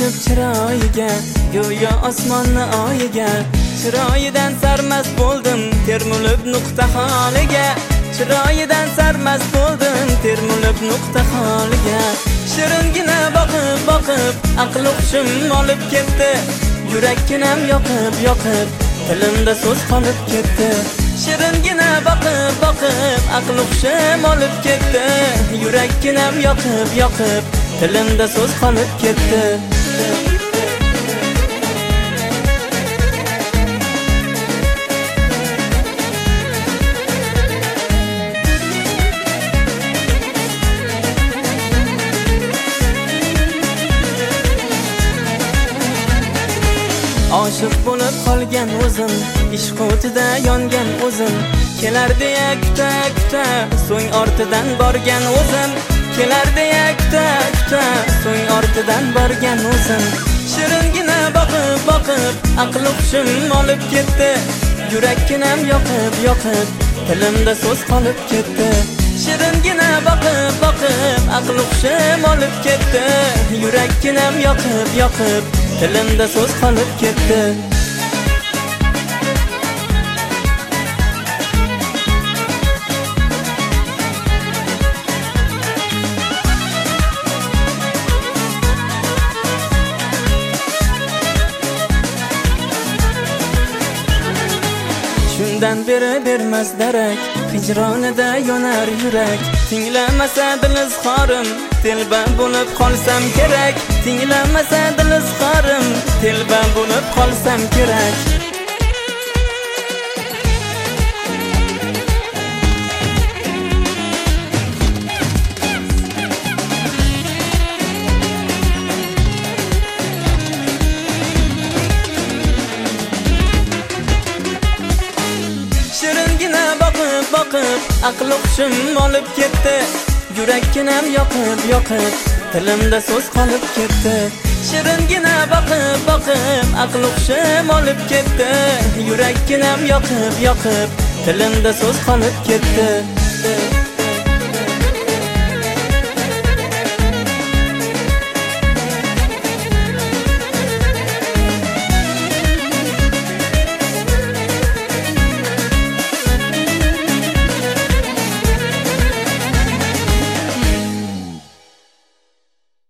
tushib chiroyiga, go'yo osmonni oyiga. Chiroyidan sarmast bo'ldim, termulib nuqta holiga. Chiroyidan sarmast bo'ldim, termulib nuqta holiga. Shiringina boqib, aql hushim olib ketdi. Yurakkinam yoqib, tilimda so'z qolib ketdi. Shiringina boqib, aql hushim olib ketdi. Yurakkinam yoqib, tilimda so'z qolib ketdi. Oshiq bo'lib qolgan o'zim, ishq o'tida yongan o'zim. Kelar deya kuta, so'ng ortidan borgan o'zim. Kelar deya kuta, so'ng ortidan borgan o'zim. Shiringina boqib, aql hushim olib ketdi. Yurakkinam yoqib, tilimda so'z qolib ketdi. Shiringina boqib, aql hushim olib ketdi. Yurakkinam yoqib, tilimda so'z qolib ketdi. Shundan beri bermas darak, hijronida yonar yurak. Tinglamasa dil izhorim, telba bo'lib qolsam kerak. Tinglamasa dil izhorim, telba bo'lib qolsam kerak. Shiringina boqib, aql hushim olib ketdi. Yurakkinam yoqib, tilimda so'z qolib ketdi. Shiringina boqib, aql hushim olib ketdi. Yurakkinam yoqib, tilimda so'z qolib ketdi.